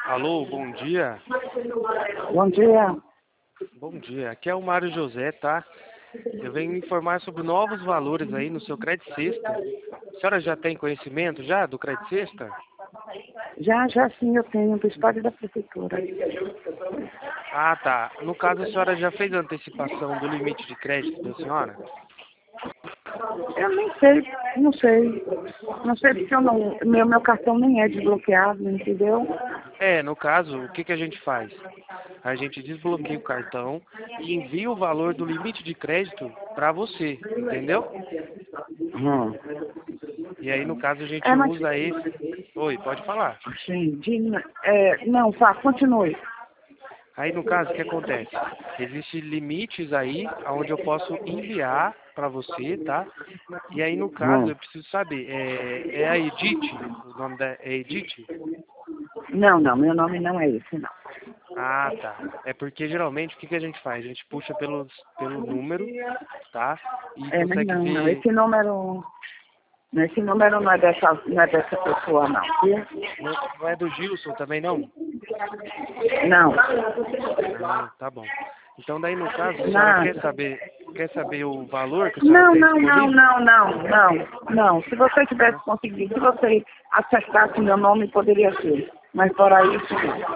Alô, bom dia. Bom dia. Bom dia. Aqui é o Mário José, tá? Eu venho informar sobre novos valores aí no seu Crédito Sexta. A senhora já tem conhecimento já do Crédito Sexta? Já sim, eu tenho do estado da prefeitura. Ah, tá. No caso, a senhora já fez a antecipação do limite de crédito da senhora? Eu nem sei, não sei. Não sei porque eu não, meu cartão nem é desbloqueado, entendeu? No caso, o que que a gente faz? A gente desbloqueia o cartão e envia o valor do limite de crédito para você, entendeu? Hum. E aí, no caso, a gente É, mas, usa esse... Oi, pode falar. sim, não, vá, continue. Aí, no caso, o que acontece? Existem limites aí onde eu posso enviar para você, tá? E aí, no caso, Hum. eu preciso saber, é a Edith? O nome da é Edith? Não, meu nome não é esse, não. Ah, tá. É porque geralmente o que que a gente faz? A gente puxa pelo número, tá? E É, mas consegue não. ver. Esse número não é dessa pessoa, não, viu? Não é do Gilson também, não? Não. Ah, tá bom. Então daí no caso, a senhora Não. quer saber o valor que a senhora Não, tem não, não, disponível? não, não, não, não. Se você tivesse Não? conseguido, se você acertasse meu nome, poderia ser. Mas fora isso, não.